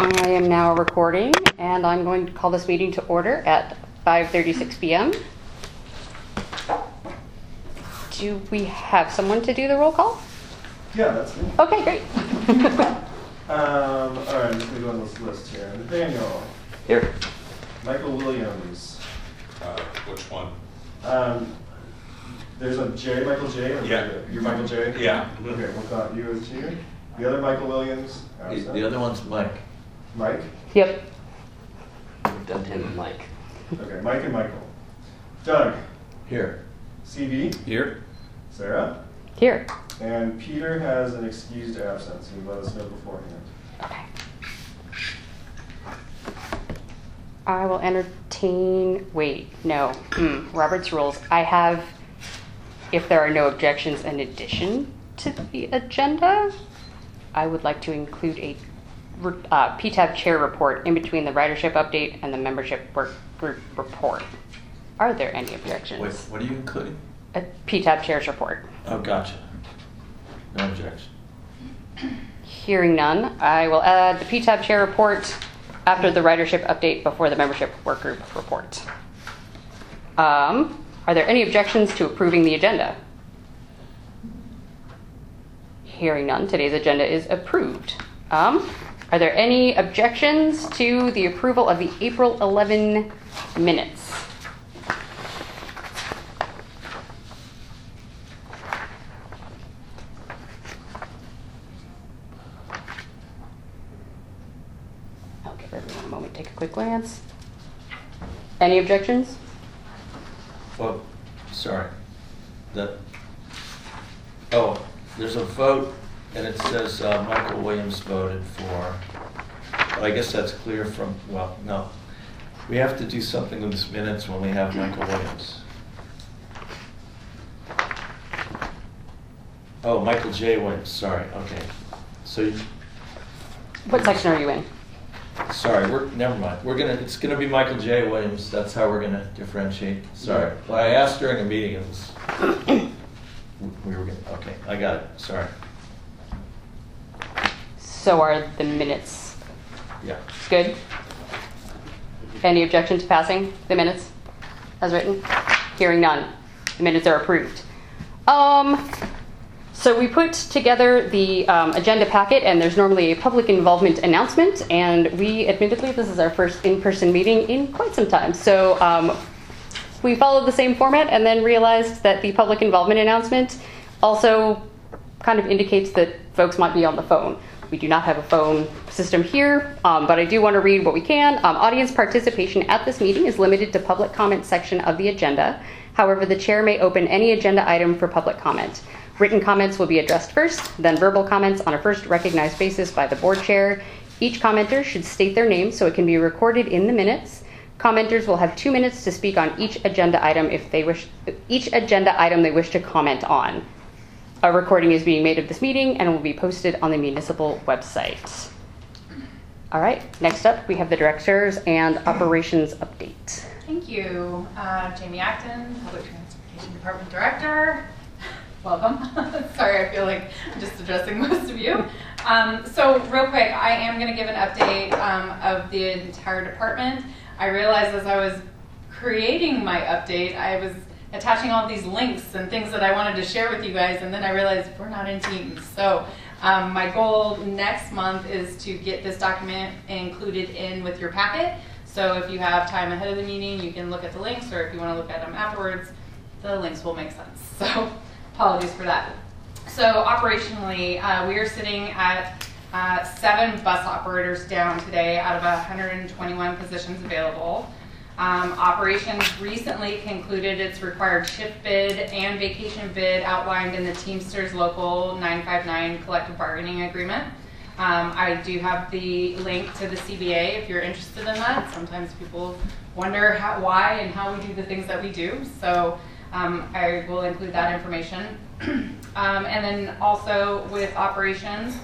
I am now recording, and I'm going to call this meeting to order at 5:36 p.m. Do we have someone to do the roll call? Yeah, that's me. Okay, great. All right, I'm just going to go on this list here. Nathaniel. Here. Michael Williams. Which one? There's a J, Michael J. Or Yeah. You're Michael J? Yeah. Okay, we'll call you as Junior. The other Michael Williams. The other one's Mike. Mike? Yep. We've done him and Mike. Okay, Mike and Michael. Doug. Here. CV. Here. Sarah. Here. And Peter has an excused absence. You let us know beforehand. Okay. I will entertain, Robert's rules. I have, if there are no objections, an addition to the agenda. I would like to include a PTAB chair report in between the ridership update and the membership work group report. Are there any objections? Wait, what are you including? A PTAB chair's report. Oh, gotcha. No objection. Hearing none, I will add the PTAB chair report after the ridership update before the membership work group report. Are there any objections to approving the agenda? Hearing none, today's agenda is approved. Are there any objections to the approval of the April 11 minutes? I'll give everyone a moment to take a quick glance. Any objections? Oh, sorry. There's a vote, and it says Michael Williams voted for. But I guess that's clear from, well, no. We have to do something with these minutes when we have Michael Williams. Oh, Michael J. Williams, sorry, okay. So, What section are you in? sorry, never mind. It's gonna be Michael J. Williams, that's how we're gonna differentiate. Sorry. Well, I asked during a meeting, it was, okay, I got it, sorry. So are the minutes Yeah. good? Any objection to passing the minutes as written? Hearing none. The minutes are approved. So we put together the agenda packet, and there's normally a public involvement announcement, and admittedly, this is our first in-person meeting in quite some time. So we followed the same format and then realized that the public involvement announcement also kind of indicates that folks might be on the phone. We do not have a phone system here, but I do want to read what we can. Audience participation at this meeting is limited to public comment section of the agenda. However, the chair may open any agenda item for public comment. Written comments will be addressed first, then verbal comments on a first recognized basis by the board chair. Each commenter should state their name so it can be recorded in the minutes. Commenters will have 2 minutes to speak on each agenda item they wish to comment on. A recording is being made of this meeting and will be posted on the municipal website. All right, next up we have the directors and operations update. Thank you. Jamie Acton, Public Transportation Department Director. Welcome. Sorry, I feel like I'm just addressing most of you. So real quick, I am going to give an update of the entire department. I realized as I was creating my update, I was attaching all these links and things that I wanted to share with you guys, and then I realized we're not in Teams. So my goal next month is to get this document included in with your packet. So if you have time ahead of the meeting, you can look at the links, or if you want to look at them afterwards, the links will make sense. So apologies for that. So operationally, we are sitting at 7 bus operators down today out of 121 positions available. Operations recently concluded its required shift bid and vacation bid outlined in the Teamsters Local 959 collective bargaining agreement. I do have the link to the CBA if you're interested in that. Sometimes people wonder why and how we do the things that we do. So I will include that information. And then also with operations,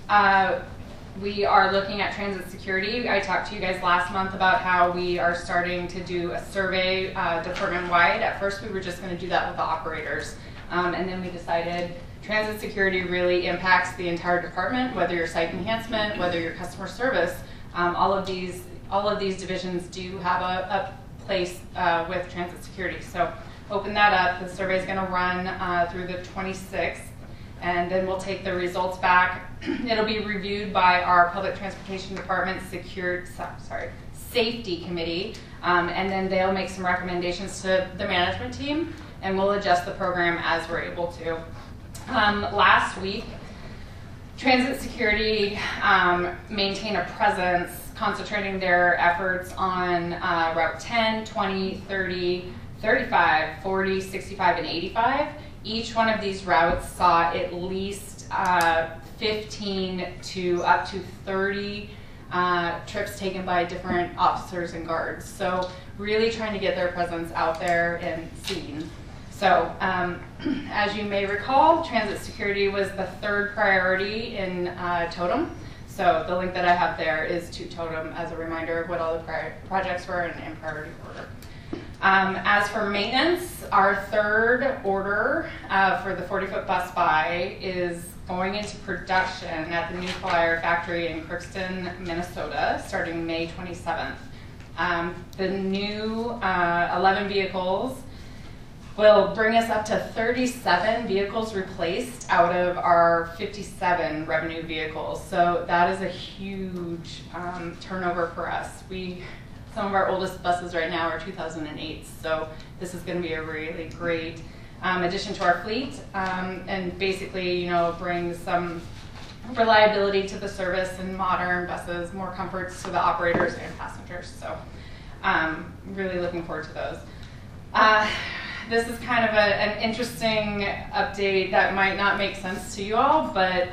we are looking at transit security. I talked to you guys last month about how we are starting to do a survey department-wide. At first we were just going to do that with the operators. And then we decided transit security really impacts the entire department, whether you're site enhancement, whether you're customer service. All of these divisions do have a place with transit security. So open that up. The survey is going to run through the 26th, and then we'll take the results back. It'll be reviewed by our Public Transportation Department Safety Committee, and then they'll make some recommendations to the management team, and we'll adjust the program as we're able to. Last week, Transit Security maintained a presence, concentrating their efforts on Route 10, 20, 30, 35, 40, 65, and 85. Each one of these routes saw at least 15 to up to 30 trips taken by different officers and guards. So really trying to get their presence out there and seen. So as you may recall, transit security was the third priority in Totem. So the link that I have there is to Totem as a reminder of what all the projects were in priority order. As for maintenance, our third order for the 40-foot bus buy is going into production at the New Flyer factory in Crookston, Minnesota, starting May 27th. The new 11 vehicles will bring us up to 37 vehicles replaced out of our 57 revenue vehicles. So that is a huge turnover for us. Some of our oldest buses right now are 2008, so this is going to be a really great addition to our fleet, and basically, brings some reliability to the service and modern buses, more comforts to the operators and passengers. So really looking forward to those. This is kind of an interesting update that might not make sense to you all, but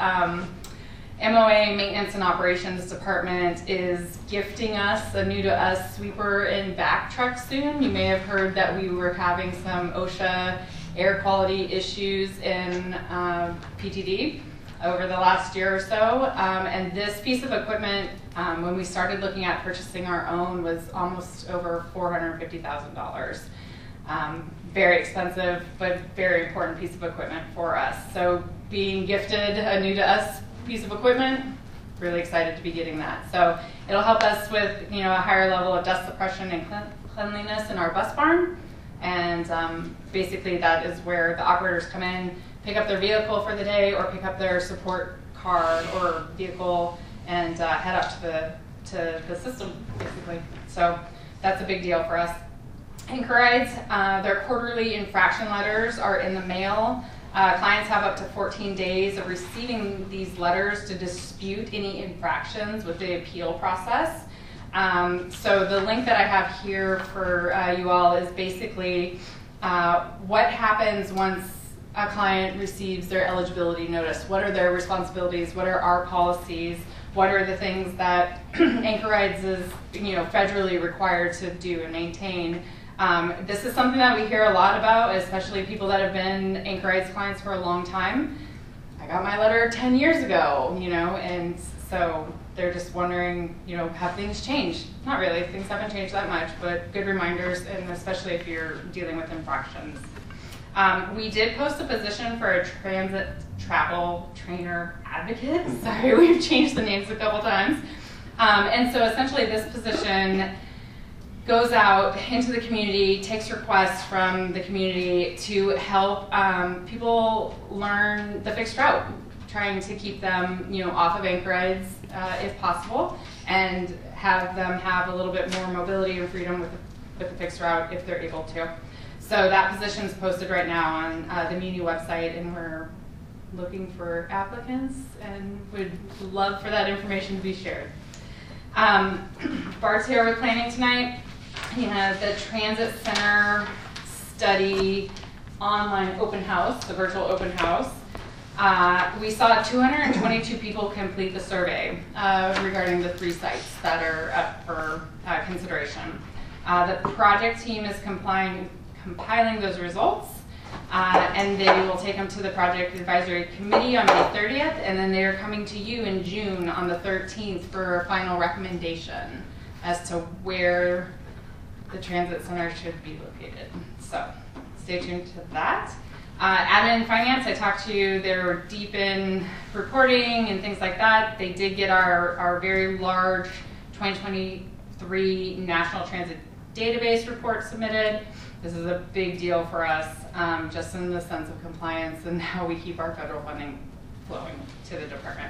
MOA Maintenance and Operations Department is gifting us a new to us sweeper and vac truck soon. You may have heard that we were having some OSHA air quality issues in PTD over the last year or so. And this piece of equipment, when we started looking at purchasing our own, was almost over $450,000. Very expensive, but very important piece of equipment for us. So being gifted a new to us piece of equipment, really excited to be getting that. So it'll help us with a higher level of dust suppression and cleanliness in our bus barn. And basically that is where the operators come in, pick up their vehicle for the day, or pick up their support car or vehicle and head up to the system, basically. So that's a big deal for us. Incorides, their quarterly infraction letters are in the mail. Clients have up to 14 days of receiving these letters to dispute any infractions with the appeal process. So the link that I have here for you all is basically what happens once a client receives their eligibility notice. What are their responsibilities? What are our policies? What are the things that Anchorides is federally required to do and maintain? This is something that we hear a lot about, especially people that have been Anchorides clients for a long time. I got my letter 10 years ago, and so they're just wondering, have things changed? Not really, things haven't changed that much, but good reminders, and especially if you're dealing with infractions. We did post a position for a transit travel trainer advocate. Sorry, we've changed the names a couple times. And so essentially this position goes out into the community, takes requests from the community to help people learn the fixed route, trying to keep them off of Anchorides if possible, and have them have a little bit more mobility and freedom with the fixed route if they're able to. So that position is posted right now on the Muni website, and we're looking for applicants and would love for that information to be shared. Bart's here with planning tonight. The Transit Center Study online open house, the virtual open house. We saw 222 people complete the survey regarding the 3 sites that are up for consideration. The project team is compiling those results, and they will take them to the Project Advisory Committee on May 30th, and then they are coming to you in June on the 13th for a final recommendation as to where the transit center should be located. So stay tuned to that. Admin and finance, I talked to you, they're deep in reporting and things like that. They did get our very large 2023 National Transit Database report submitted. This is a big deal for us, just in the sense of compliance and how we keep our federal funding flowing to the department.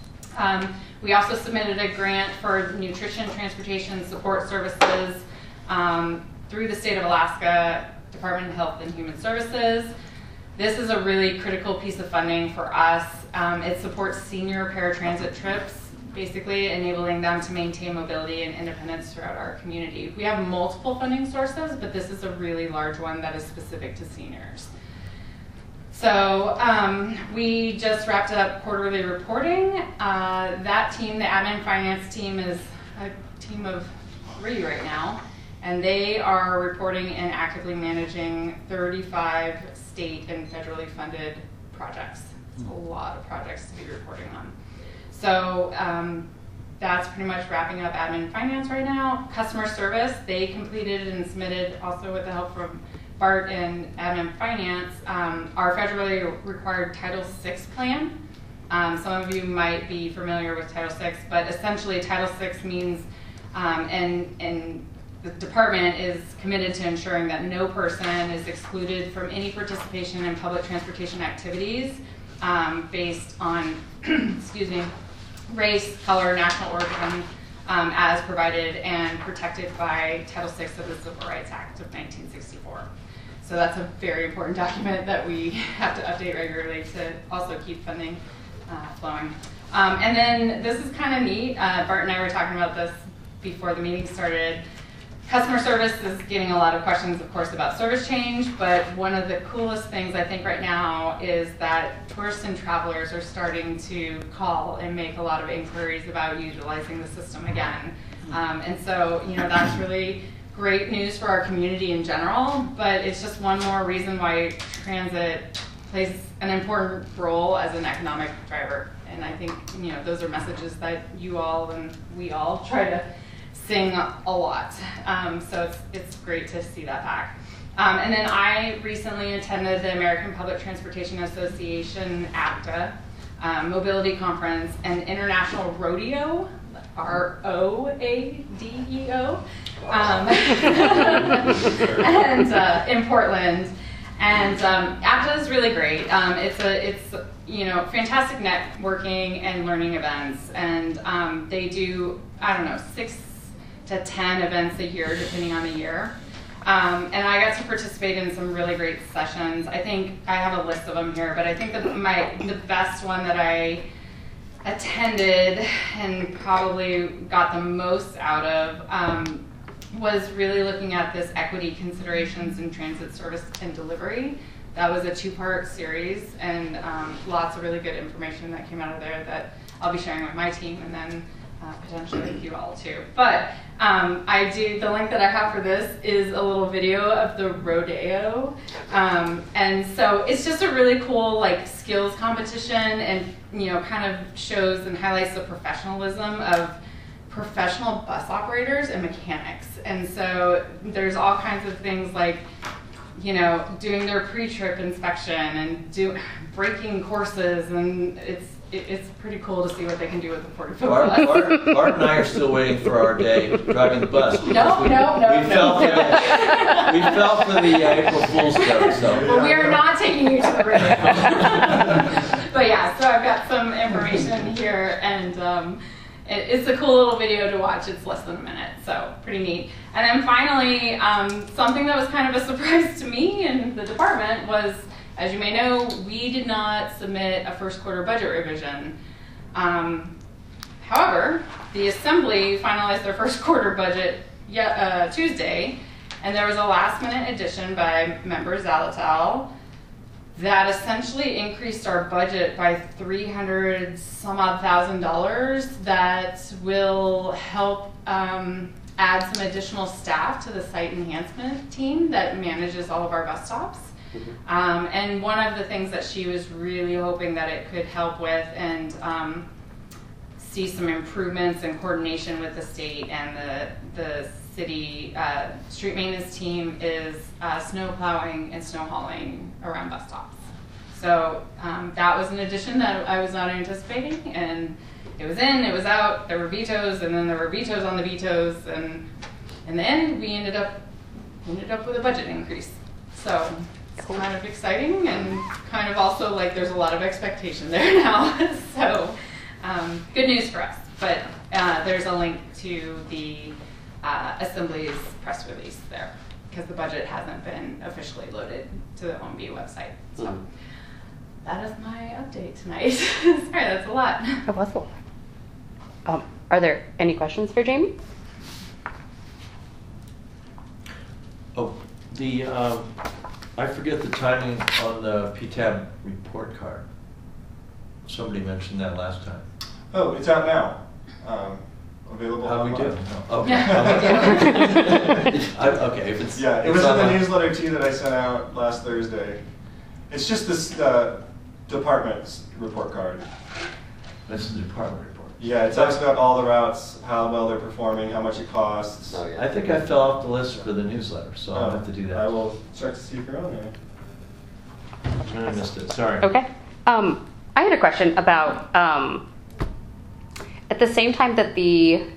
We also submitted a grant for nutrition, transportation, support services through the state of Alaska Department of Health and Human Services. This is a really critical piece of funding for us. It supports senior paratransit trips, basically enabling them to maintain mobility and independence throughout our community. We have multiple funding sources, but this is a really large one that is specific to seniors. So we just wrapped up quarterly reporting. That team, the admin finance team, is a team of 3 right now, and they are reporting and actively managing 35 state and federally funded projects. It's a lot of projects to be reporting on. So that's pretty much wrapping up admin finance right now. Customer service, they completed and submitted, also with the help from Bart and admin finance, our federally required Title VI plan. Some of you might be familiar with Title VI, but essentially Title VI means, and the department is committed to ensuring that no person is excluded from any participation in public transportation activities based on, excuse me, race, color, national origin, as provided and protected by Title VI of the Civil Rights Act of 1964. So that's a very important document that we have to update regularly to also keep funding flowing. And then this is kind of neat. Bart and I were talking about this before the meeting started. Customer service is getting a lot of questions, of course, about service change, but one of the coolest things I think right now is that tourists and travelers are starting to call and make a lot of inquiries about utilizing the system again. And so, you know, that's really great news for our community in general, but it's just one more reason why transit plays an important role as an economic driver. And I think, you know, those are messages that you all and we all try to sing a lot. So it's great to see that back. And then I recently attended the American Public Transportation Association APTA Mobility Conference and International Rodeo, ROADEO, and in Portland. And APTA is really great. It's you know, fantastic networking and learning events, and they do, I don't know, 6 to 10 events a year, depending on the year. And I got to participate in some really great sessions. I think I have a list of them here, but I think that the best one that I attended and probably got the most out of was really looking at this equity considerations in transit service and delivery. That was a 2-part series, and lots of really good information that came out of there that I'll be sharing with my team and then potentially with you all too. But the link that I have for this is a little video of the rodeo. And so it's just a really cool like skills competition, and you know, kind of shows and highlights the professionalism of professional bus operators and mechanics. And so there's all kinds of things like, you know, doing their pre-trip inspection and braking courses, and it's pretty cool to see what they can do with a 40-foot bus. Bart and I are still waiting for our day driving the bus. No. We fell for the April Fool's joke, so. Well, we are not taking you to the river. But yeah, so I've got some information here, and it's a cool little video to watch. It's less than a minute, so pretty neat. And then finally, something that was kind of a surprise to me and the department was, as you may know, we did not submit a first quarter budget revision. However, the Assembly finalized their first quarter budget Tuesday, and there was a last minute addition by Member Zalatal that essentially increased our budget by $300,000 that will help add some additional staff to the site enhancement team that manages all of our bus stops. And one of the things that she was really hoping that it could help with and see some improvements in coordination with the state and the city street maintenance team is snow plowing and snow hauling around bus stops. So that was an addition that I was not anticipating, and it was in, it was out, there were vetoes, and then there were vetoes on the vetoes, and in the end, we ended up with a budget increase. So it's kind of exciting, and kind of also like there's a lot of expectation there now. So good news for us. But there's a link to the Assembly's press release there, because the budget hasn't been officially loaded to the OMB website. So that is my update tonight. Sorry, that's a lot. That was a lot. Are there any questions for Jamie? Oh, I forget the timing on the PTAB report card. Somebody mentioned that last time. Oh, it's out now. Available How we do? online. Okay. Yeah, we do. Okay, if it's. Yeah, it it's was in the online. newsletter too that I sent out last Thursday. It's just this department's report card. That's the department report. Yeah, it talks about all the routes, how well they're performing, how much it costs. Oh, yeah. I think I fell off the list for the newsletter, so I'll have to do that. I will check to see if you're on there. I missed it, sorry. Okay. I had a question about at the same time that the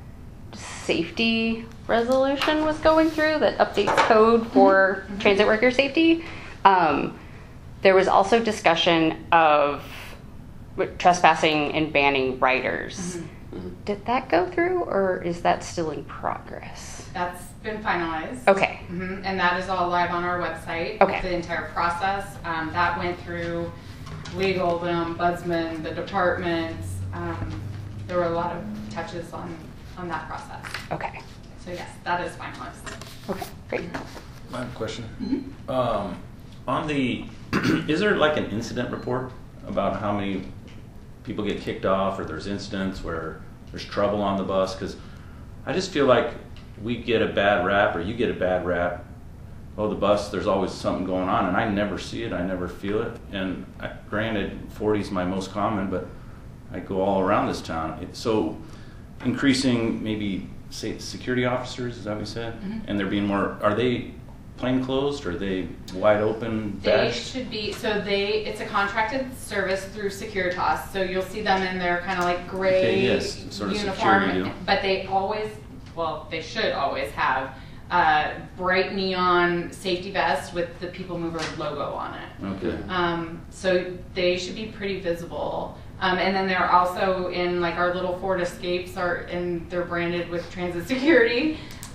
safety resolution was going through that updates code for transit worker safety, there was also discussion of trespassing and banning riders. Did that go through, or is that still in progress? That's been finalized. Okay. And that is all live on our website. Okay. The entire process. That went through legal, the ombudsman, the departments. There were a lot of touches on that process. Okay. So yes, that is finalized. Okay, great. I have a question. On the, is there like an incident report about how many people get kicked off, or there's incidents where there's trouble on the bus? Because I just feel like we get a bad rap, or you get a bad rap. Oh, the bus, there's always something going on, and I never see it, I never feel it. And granted, 40 is my most common, but I go all around this town. So increasing maybe, say, security officers, is that what you said? And they're being more, are they plainclothes, or are they wide open They badged? should be, it's a contracted service through Securitas, so you'll see them in their kind of like gray Okay, yes, sort of uniform, security deal. but they always, well, they should always have bright neon safety vest with the People Mover logo on it. Okay. So they should be pretty visible. And then they're also in like our little Ford Escapes and they're branded with Transit Security.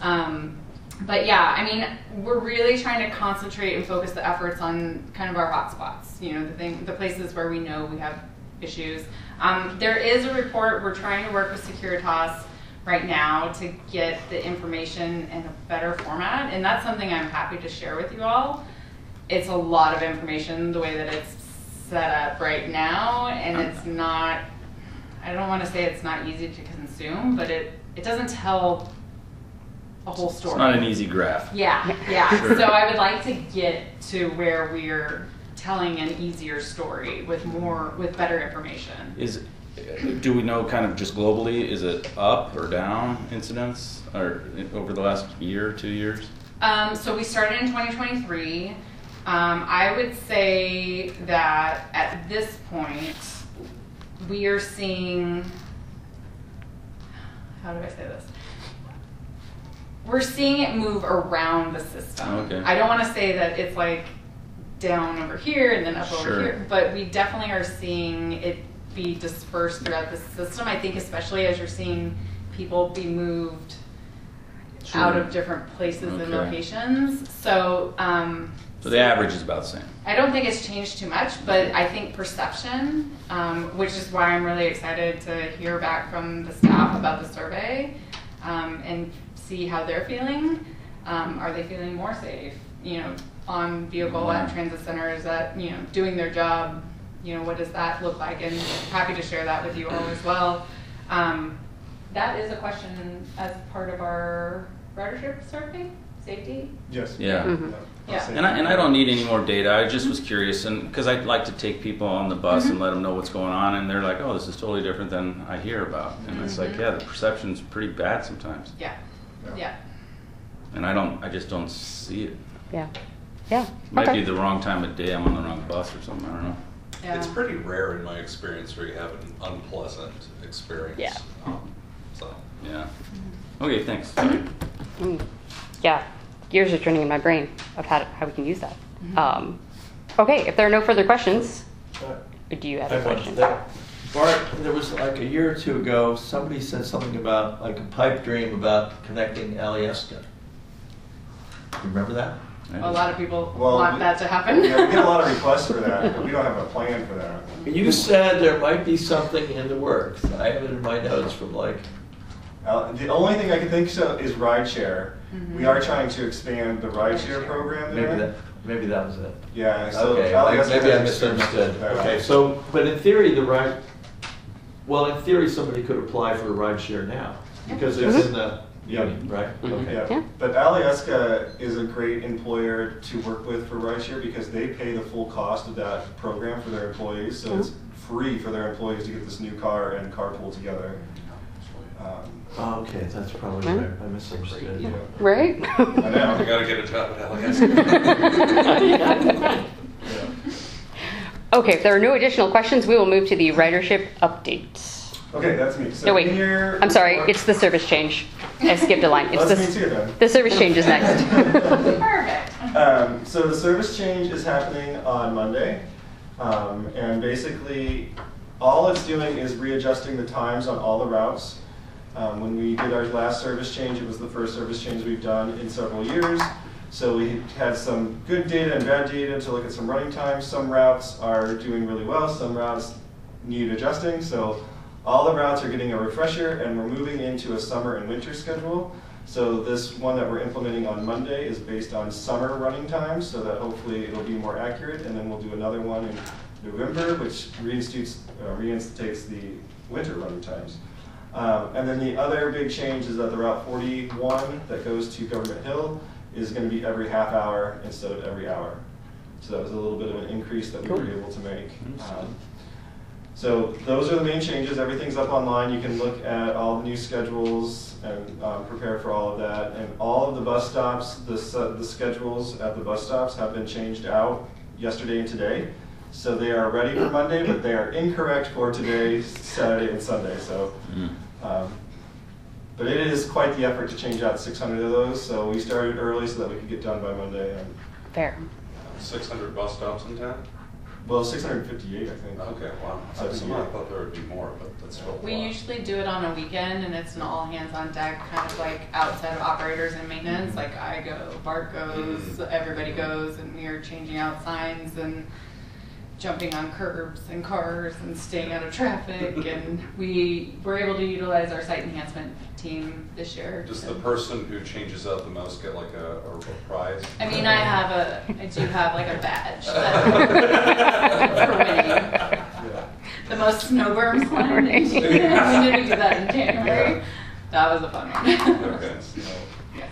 But yeah, I mean, we're really trying to concentrate and focus the efforts on kind of our hot spots, you know, the places where we know we have issues. There is a report, we're trying to work with Securitas right now to get the information in a better format, and that's something I'm happy to share with you all. It's a lot of information the way that it's set up right now, and it's not, I don't want to say it's not easy to consume, but it doesn't tell a whole story. It's not an easy graph. Yeah, yeah. Sure. So I would like to get to where we're telling an easier story with better information. Do we know kind of just globally, is it up or down incidents or over the last year, 2 years? So we started in 2023. I would say that at this point, we are seeing, how do I say this? We're seeing it move around the system. Okay. I don't want to say that it's like down over here and then up over Sure. here, but we definitely are seeing it be dispersed throughout the system. I think especially as you're seeing people be moved Sure. out of different places and Okay. locations. So, So the average is about the same. I don't think it's changed too much, but I think perception, which is why I'm really excited to hear back from the staff about the survey and see how they're feeling. Are they feeling more safe, you know, on vehicle at transit centers, at, you know, doing their job? You know, what does that look like? And happy to share that with you all as well. That is a question as part of our ridership survey, safety. Yes. Yeah. Yeah. And I don't need any more data. I just was curious, and because I'd like to take people on the bus and let them know what's going on, and they're like, "Oh, this is totally different than I hear about." And it's like, yeah, the perception's pretty bad sometimes, Yeah, yeah. and I just don't see it. Yeah. Yeah. Might Okay. be the wrong time of day. I'm on the wrong bus or something. I don't know. Yeah. It's pretty rare in my experience where you have an unpleasant experience. Yeah. So. Yeah. Okay, thanks. Yeah, gears are turning in my brain of how we can use that. Okay, if there are no further questions, do you have a question? Bart, there was like a year or two ago, somebody said something about like a pipe dream about connecting Alyeska. You remember that? A lot of people Well, want that to happen. Yeah, we get a lot of requests for that, but we don't have a plan for that. You said there might be something in the works. I have it in my notes from like, The only thing I can think so is rideshare. We are trying to expand the rideshare program there. maybe that was it. Yeah, so Okay, Alyeska maybe I has misunderstood. experimented with that. Okay, so, but in theory, in theory, somebody could apply for a rideshare now, because it's in the union, right? Okay. Yeah, but Alyeska is a great employer to work with for rideshare because they pay the full cost of that program for their employees, so it's free for their employees to get this new car and carpool together. Oh, okay, that's probably right. I misunderstood. Yeah. Right? I know. I gotta get a job at LAS. Yeah. Okay, if there are no additional questions, we will move to the ridership update. Okay, that's me. So No, wait. in your I'm sorry, report- it's the service change. I skipped a line. It's That's me too, then. the service change is next. Perfect. So the service change is happening on Monday, and basically all it's doing is readjusting the times on all the routes. When we did our last service change, it was the first service change we've done in several years. So we had some good data and bad data to look at some running times. Some routes are doing really well, some routes need adjusting. So all the routes are getting a refresher, and we're moving into a summer and winter schedule. So this one that we're implementing on Monday is based on summer running times, so that hopefully it'll be more accurate. And then we'll do another one in November, which reinstates the winter running times. And then the other big change is that the Route 41 that goes to Government Hill is going to be every half hour instead of every hour. So that was a little bit of an increase that we were able to make. So those are the main changes. Everything's up online. You can look at all the new schedules and prepare for all of that. And all of the bus stops, the schedules at the bus stops have been changed out yesterday and today. So they are ready for Monday, but they are incorrect for today, Saturday, and Sunday. So, but it is quite the effort to change out 600 of those. So we started early so that we could get done by Monday. And, Fair. 600 bus stops in town? well, 658, I think. Okay, wow. I thought there would be more, but that's still a We lot. usually do it on a weekend, and it's an all hands on deck, kind of like outside of operators and maintenance. Like I go, Bart goes, everybody goes, and we are changing out signs and jumping on curbs and cars and staying out of traffic. And we were able to utilize our site enhancement team this year. Does the person who changes out the most get like a prize? I mean, I do have like a badge for winning. Yeah. The most snow berms one. When did we do that in January? That was a fun one. Okay. Yes.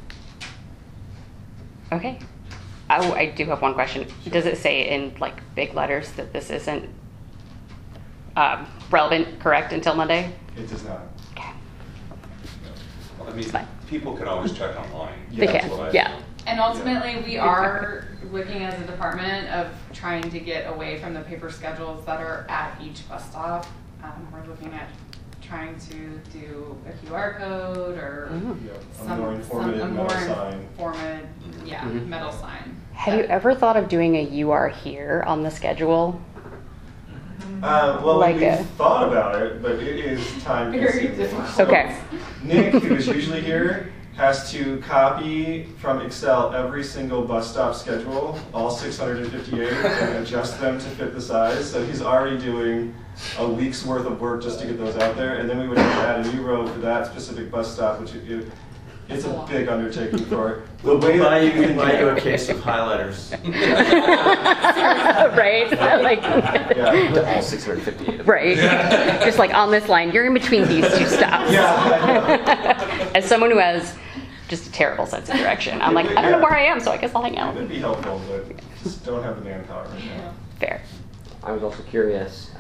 Okay. I do have one question. Does it say in like big letters that this isn't relevant, correct, until Monday? It does not. Okay. Well, I mean, Fine. people can always check online. They That's can, what I yeah. do. And ultimately, we are looking as a department of trying to get away from the paper schedules that are at each bus stop. We're looking at trying to do a QR code or Yeah, a more informative metal sign. Metal sign. Have you ever thought of doing a "You Are Here" on the schedule? Well, Like we a- thought about it, but it is time Very consuming. difficult. So Okay. Nick, who is usually here, has to copy from Excel every single bus stop schedule, all 658, and adjust them to fit the size. So he's already doing a week's worth of work just to get those out there. And then we would have to add a new road for that specific bus stop, which it's a big undertaking for the way We'll buy that you a case of highlighters. Right? Like, Yeah. All 658 of them. right. Just like on this line, you're in between these two stops. Yeah. As someone who has just a terrible sense of direction, I'm like, I don't know where I am, so I guess I'll hang It out. would be helpful, but just don't have the manpower right now. Fair. I was also curious,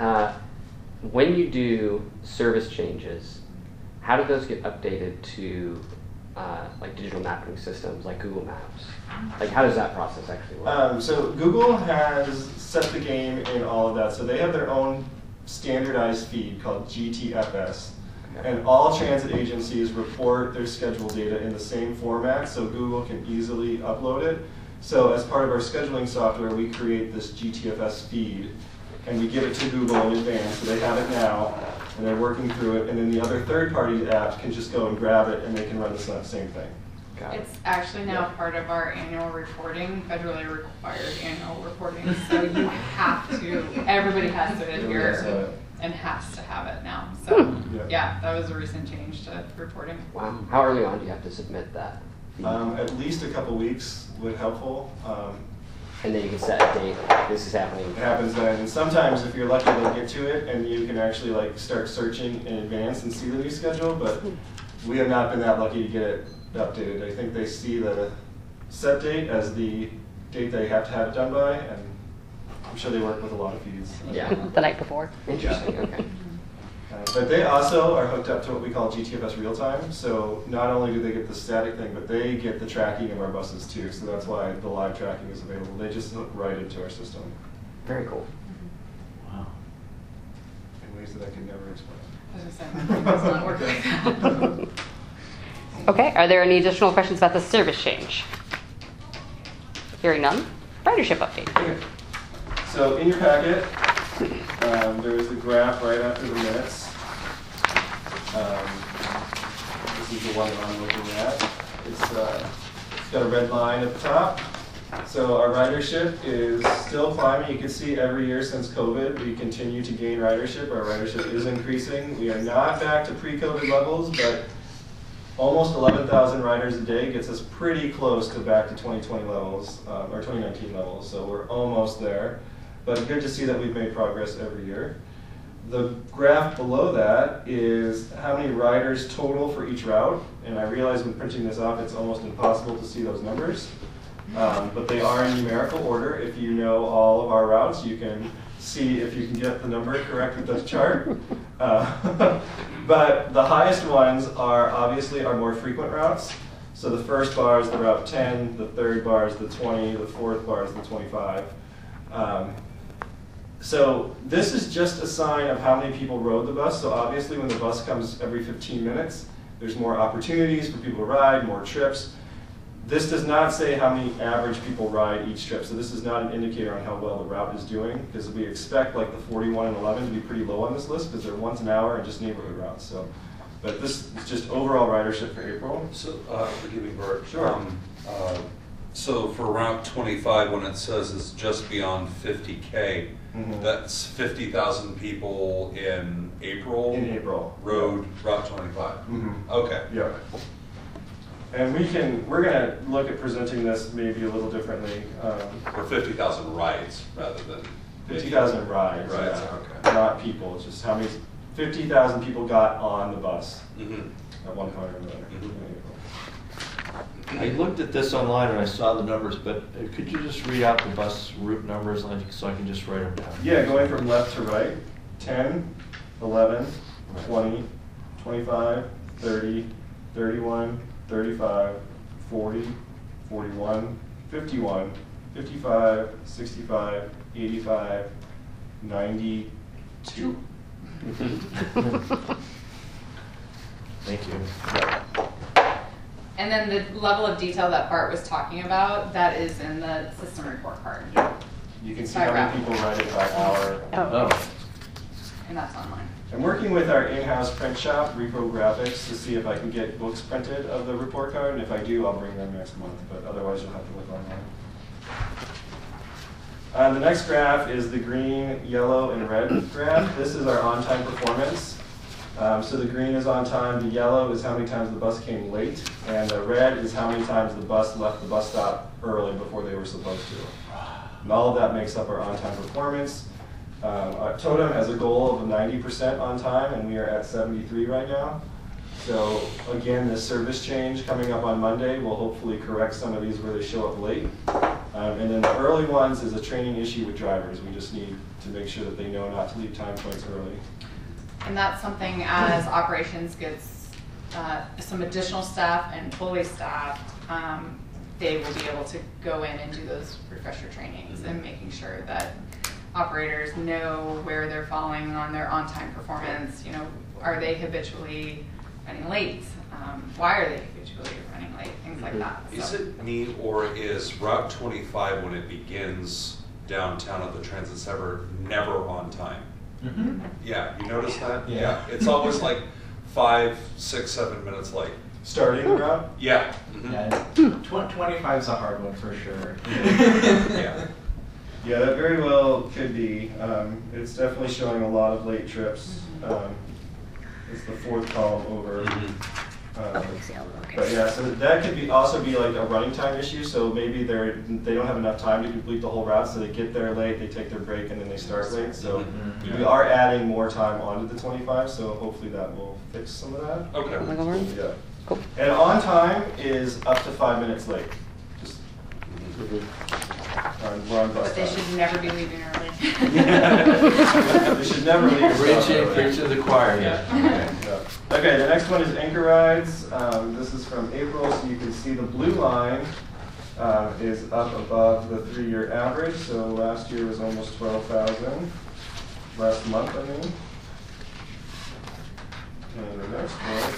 when you do service changes, how do those get updated to like digital mapping systems like Google Maps? Like, how does that process actually work? So Google has set the game in all of that. So they have their own standardized feed called GTFS. And all transit agencies report their schedule data in the same format, so Google can easily upload it. So as part of our scheduling software, we create this GTFS feed, and we give it to Google in advance, so they have it now, and they're working through it, and then the other third-party apps can just go and grab it, and they can run the same thing. Got it. It's actually now part of our annual reporting, federally required annual reporting. So you have to, everybody has to adhere and has to have it now. So yeah, that was a recent change to reporting. Wow. How early on do you have to submit that? At least a couple weeks would helpful. And then you can set a date. This is happening. It happens then, and sometimes if you're lucky, they'll get to it, and you can actually like start searching in advance and see the new schedule. But we have not been that lucky to get it updated. I think they see the set date as the date they have to have it done by, and I'm sure they work with a lot of feeds. Yeah. The night before. Interesting. Okay. But they also are hooked up to what we call GTFS real time. So not only do they get the static thing, but they get the tracking of our buses too. So that's why the live tracking is available. They just hook right into our system Very cool. Wow. in ways that I can never explain. I was just saying, it does not work like that. Okay, are there any additional questions about the service change? Hearing none, ridership update. Okay. So in your packet, there is a graph right after the minutes. This is the one that I'm looking at. It's got a red line at the top. So our ridership is still climbing. You can see every year since COVID, we continue to gain ridership. Our ridership is increasing. We are not back to pre-COVID levels, but almost 11,000 riders a day gets us pretty close to back to 2020 levels, or 2019 levels. So we're almost there. But good to see that we've made progress every year. The graph below that is how many riders total for each route. And I realize when printing this off, it's almost impossible to see those numbers. But they are in numerical order. If you know all of our routes, you can see if you can get the number correct with this chart. But the highest ones are obviously our more frequent routes. So the first bar is the route 10, the third bar is the 20, the fourth bar is the 25. So this is just a sign of how many people rode the bus. So obviously when the bus comes every 15 minutes, there's more opportunities for people to ride, more trips. This does not say how many average people ride each trip. So this is not an indicator on how well the route is doing, because we expect like the 41 and 11 to be pretty low on this list because they're once an hour and just neighborhood routes. So, but this is just overall ridership for April. So, forgive me, Bert. Sure. So for Route 25, when it says it's just beyond 50K, that's 50,000 people in April? In April. Rode Route 25? Okay. Yeah. And we're gonna look at presenting this maybe a little differently. Or 50,000 rides rather than 50,000 rides. Rides, Yeah. okay. Not people, it's just how many, 50,000 people got on the bus Mhm. at one point or another. Mhm. I looked at this online and I saw the numbers, but could you just read out the bus route numbers so I can just write them down? Yeah, going from left to right, 10, 11, 20, 25, 30, 31, 35, 40, 41, 51, 55, 65, 85, 92. Thank you. And then the level of detail that Bart was talking about, that is in the system report card. Yeah. You can see how many people ride it by hour. Oh. And that's online. I'm working with our in-house print shop, Repro Graphics, to see if I can get books printed of the report card, and if I do, I'll bring them next month, but otherwise you'll have to look online. The next graph is the green, yellow, and red graph. This is our on-time performance. So the green is on time, the yellow is how many times the bus came late, and the red is how many times the bus left the bus stop early before they were supposed to. And all of that makes up our on-time performance. Our Totem has a goal of 90% on time, and we are at 73 right now. So again, this service change coming up on Monday will hopefully correct some of these where they show up late. And then the early ones is a training issue with drivers. We just need to make sure that they know not to leave time points early. And that's something as operations gets some additional staff and fully staffed, they will be able to go in and do those refresher trainings and making sure that operators know where they're falling on their on-time performance. You know, are they habitually running late? Why are they habitually running late? Things like that. Is So- it me, or is Route 25 when it begins downtown at the Transit Center never on time? Yeah, you notice that? Yeah. It's always like 5, 6, 7 minutes late. Starting the route? Yeah. Yeah, 25 is a hard one for sure. Yeah. Yeah, that very well could be. It's definitely showing a lot of late trips. It's the fourth column over. But yeah, so that could also be like a running time issue. So maybe they don't have enough time to complete the whole route, so they get there late, they take their break, and then they start late. So we are adding more time onto the 25. So hopefully that will fix some of that. Okay. Yeah. And on time is up to 5 minutes late. Just we're on bus But they time. should never be leaving early. They should never leave. a stop early. Preach to the choir, yeah. Yeah. Okay, the next one is Anchor Rides. This is from April, so you can see the blue line is up above the 3-year average. So last year was almost 12,000. Last month, I mean. And the next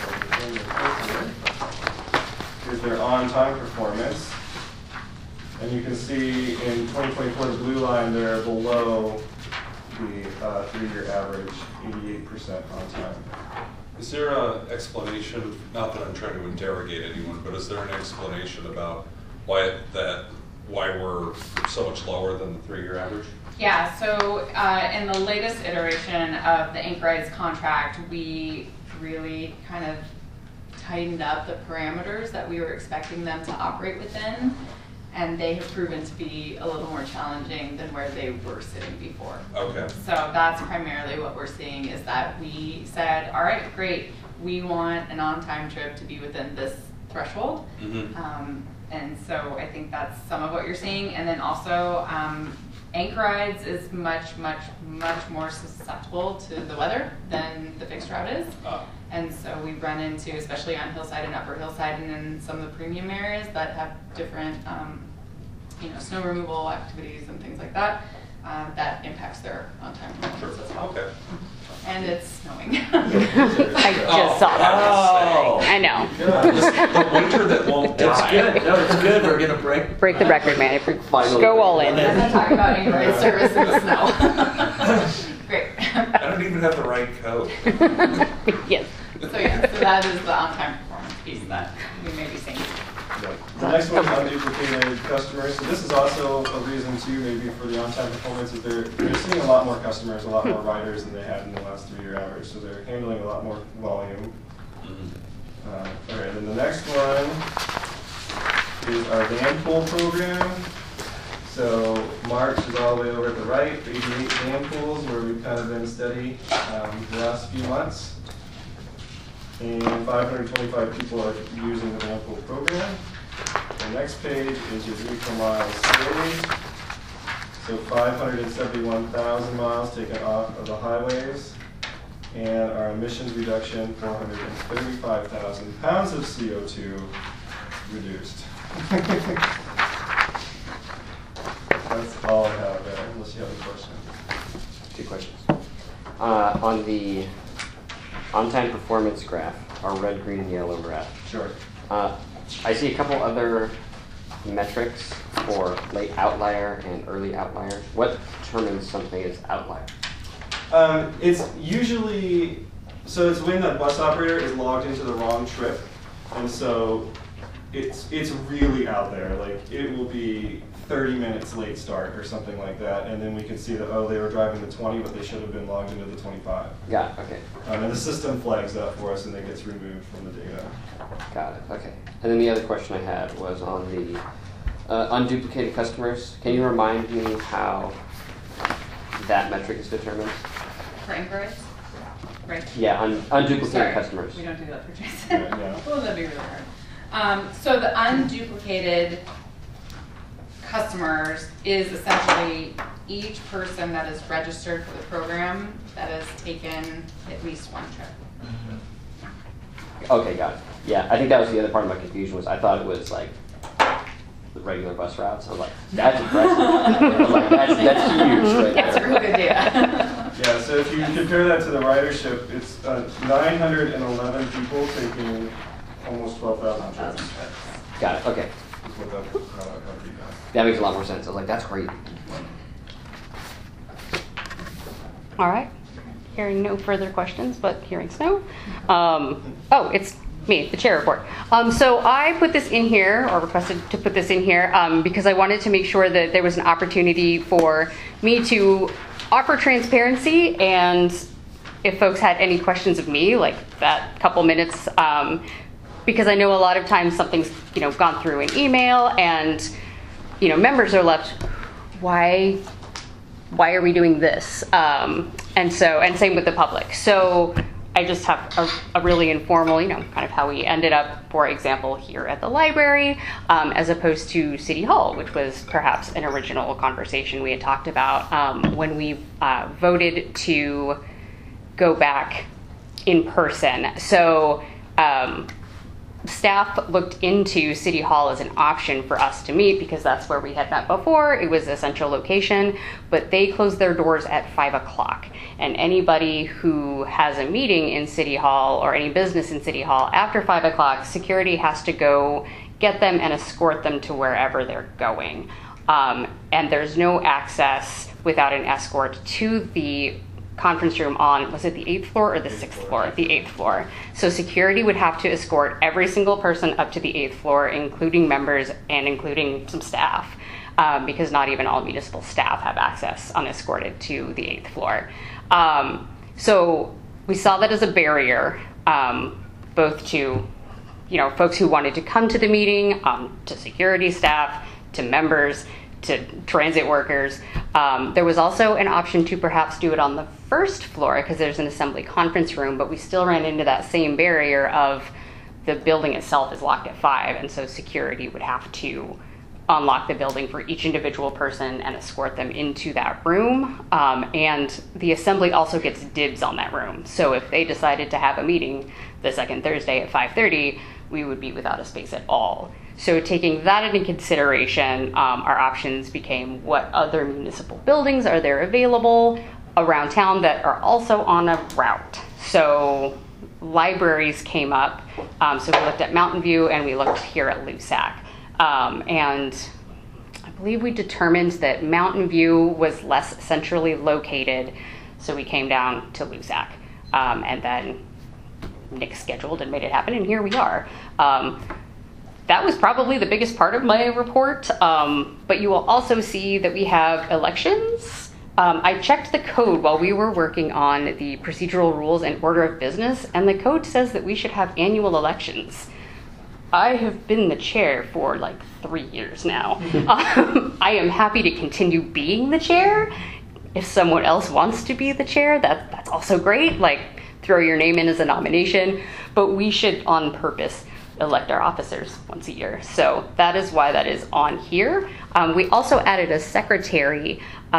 one is their on-time performance. And you can see in 2024, the blue line, they're below the 3-year average, 88% on time. Is there an explanation, not that I'm trying to interrogate anyone, but is there an explanation about why we're so much lower than the 3-year average? Yeah, so in the latest iteration of the Anchor Rides contract, we really kind of tightened up the parameters that we were expecting them to operate within, and they have proven to be a little more challenging than where they were sitting before. Okay. So that's primarily what we're seeing, is that we said, all right, great, we want an on-time trip to be within this threshold. And so I think that's some of what you're seeing. And then also, Anchor Rides is much, much, much more susceptible to the weather than the fixed route is. And so we run into, especially on Hillside and Upper Hillside and in some of the premium areas that have different, snow removal activities and things like that, that impacts their on-time performance as well. Okay. And it's snowing. I just saw that. Oh. I know. The winter that won't It's die. good, no, it's good, we're gonna break The record, man. Go all in. I'm not talking about Anchor Ride service in the snow. Great. I don't even have the right code. Yes. So that is the on-time performance piece that we may be seeing. The next one is unduplicated customers. So this is also a reason too, maybe for the on-time performance, is they're seeing a lot more customers, a lot more riders than they had in the last 3-year average. So they're handling a lot more volume. All right, then the next one is our van pool program. So March is all the way over at the right, 88 van pools, where we've kind of been steady the last few months. And 525 people are using the van pool program. The next page is your vehicle miles saved. So 571,000 miles taken off of the highways. And our emissions reduction, 435,000 pounds of CO2 reduced. That's all I have there, unless you have a question. 2 questions. On the on-time performance graph, our red, green, and yellow graph, Sure. I see a couple other metrics for late outlier and early outlier. What determines something as outlier? It's usually, so it's when the bus operator is logged into the wrong trip, and so it's really out there. Like, it will be 30 minutes late start or something like that, and then we can see that, oh, they were driving the 20, but they should have been logged into the 25. Got it, okay. And the system flags that for us, and it gets removed from the data. Got it, okay. And then the other question I had was on the unduplicated customers. Can you remind me how that metric is determined? For Anchor Rides? Right. Yeah, unduplicated Sorry, customers. we don't do that for Jason. Yeah, yeah. Oh, that'd be really hard. So the unduplicated customers is essentially each person that is registered for the program that has taken at least one trip. Okay, got it. Yeah, I think that was the other part of my confusion was I thought it was like the regular bus routes. I was like, that's impressive. I was like, that's huge right That's a there. real good data. Yeah, so if you compare that to the ridership, it's 911 people taking almost 12,000 trips. Got it, okay. Is what that would be done. That makes a lot more sense. I was like, that's great. All right. Hearing no further questions, but hearing snow. Oh, it's me, the chair report. So I put this in here, or requested to put this in here, because I wanted to make sure that there was an opportunity for me to offer transparency, and if folks had any questions of me, like that couple minutes, because I know a lot of times something's gone through an email, and members are left, why are we doing this? And same with the public. So I just have a really informal, kind of how we ended up, for example, here at the library, as opposed to City Hall, which was perhaps an original conversation we had talked about when we voted to go back in person. So staff looked into City Hall as an option for us to meet because that's where we had met before. It was a central location, but they closed their doors at 5 o'clock. And anybody who has a meeting in City Hall or any business in City Hall after 5 o'clock, security has to go get them and escort them to wherever they're going. And there's no access without an escort to the conference room on, was it the 8th floor or the 6th floor? The 8th floor. So security would have to escort every single person up to the 8th floor, including members and including some staff, because not even all municipal staff have access unescorted to the 8th floor. So we saw that as a barrier, both to folks who wanted to come to the meeting, to security staff, to members, to transit workers. There was also an option to perhaps do it on the first floor because there's an assembly conference room, but we still ran into that same barrier of the building itself is locked at 5, and so security would have to unlock the building for each individual person and escort them into that room. And the assembly also gets dibs on that room. So if they decided to have a meeting the second Thursday at 5:30, we would be without a space at all. So taking that into consideration, our options became what other municipal buildings are there available around town that are also on a route. So libraries came up. So we looked at Mountain View and we looked here at Lusac. And I believe we determined that Mountain View was less centrally located. So we came down to Lusac. And then Nick scheduled and made it happen, and here we are. That was probably the biggest part of my report, but you will also see that we have elections. I checked the code while we were working on the procedural rules and order of business, and the code says that we should have annual elections. I have been the chair for like 3 years now. I am happy to continue being the chair. If someone else wants to be the chair, that's also great. Like, throw your name in as a nomination, but we should on purpose elect our officers once a year. So that is why that is on here. We also added a secretary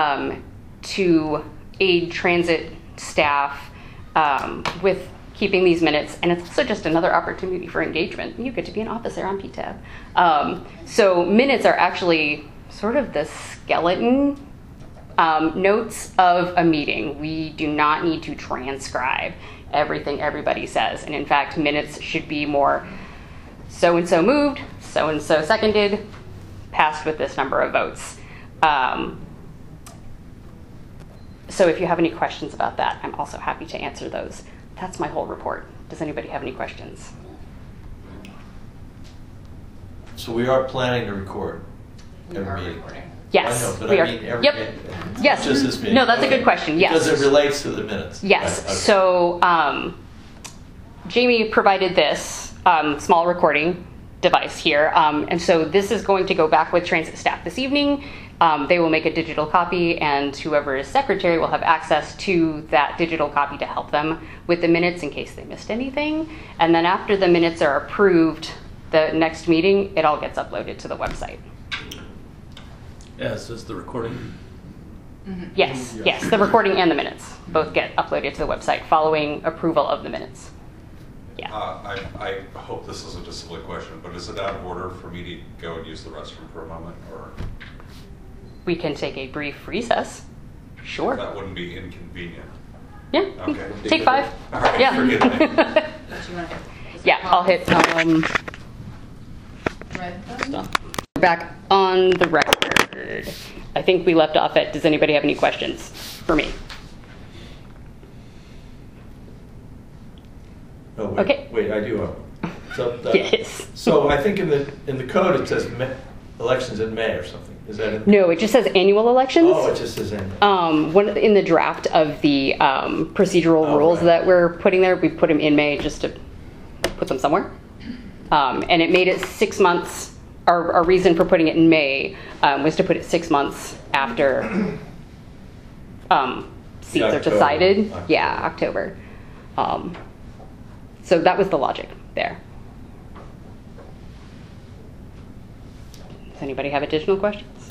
to aid transit staff with keeping these minutes, and it's also just another opportunity for engagement. You get to be an officer on PTAB. So minutes are actually sort of the skeleton notes of a meeting. We do not need to transcribe everything everybody says, and in fact, minutes should be more so-and-so moved, so-and-so seconded, passed with this number of votes. So if you have any questions about that, I'm also happy to answer those. That's my whole report. Does anybody have any questions? So we are planning to record every meeting. Recording. Yes, I know, but we I are. mean every Yep. meeting. Yes. Just this meeting. No, that's a Okay. good question. Yes. Because it relates to the minutes. Yes. Right, okay. So Jamie provided this small recording device here. And so this is going to go back with transit staff this evening. They will make a digital copy, and whoever is secretary will have access to that digital copy to help them with the minutes in case they missed anything. And then after the minutes are approved, the next meeting, it all gets uploaded to the website. Yes, is the recording. Yes, yes, the recording and the minutes both get uploaded to the website following approval of the minutes. Yeah. I hope this isn't a silly question, but is it out of order for me to go and use the restroom for a moment, or We can take a brief recess. Sure. that wouldn't be inconvenient? Yeah. Okay. Take 5. All right, Yeah. forgive me. Do you want to? Yeah, I'll hit Red button? back on the record. I think we left off at, does anybody have any questions for me? Oh, wait, Okay. Wait, I do have. So, Yes. So I think in the code it says elections in May or something. Is that in? No, it just says annual elections. Oh, it just says annual. In the draft of the procedural Oh, rules right. that we're putting there, we put them in May just to put them somewhere. And it made it 6 months. Our reason for putting it in May was to put it 6 months after seats are October. decided. October. Yeah, October. So that was the logic there. Does anybody have additional questions?